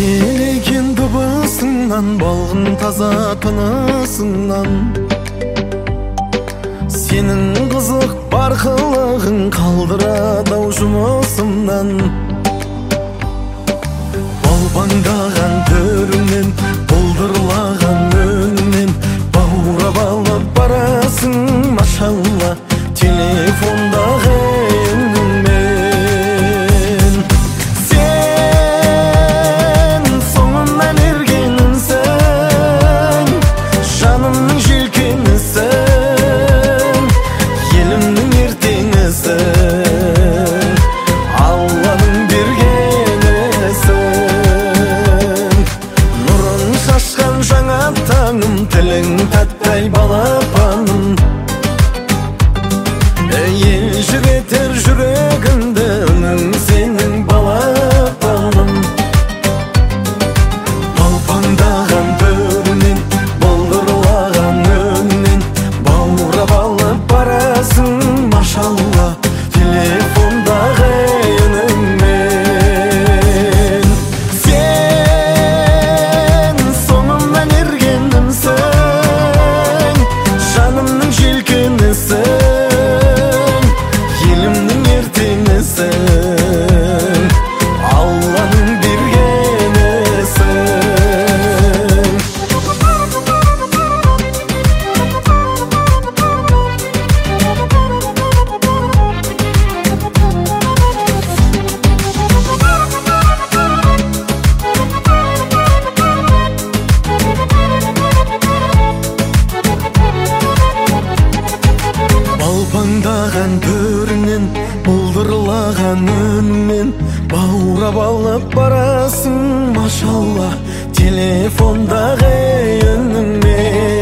Келеген дыбысыңнан, балғын таза тынысыңнан, сенің қызық барқылығың қалдырады-ау жұмысымнан. Балбаңдаған төріңнен, бұлдырлаған үніңнен баурап алып барасың, машалла, телефондағы үніңмен. Сен соңымнан ергенімсің, жанымның желкенісің, елімнің ертеңісің, Алланың бергенісің. Нұрын шашқан жаңа таңым, тілің тәттай балапаным, елжіретер жүрегімді үнің сенің балапаным. Балпаңдаған төрінен, бұлдырлаған үнінен баурап алып барасың, машалла, телефондағы үніңмен. Сен соңымнан ергенімсің, жанымның желкенісің, елімнің ертеңісің, Алланың бергенісің. Балпаңдаған төрінен, бұлдырлаған үнінен баурап алып барасың, машалла, телефондағы үніңмен.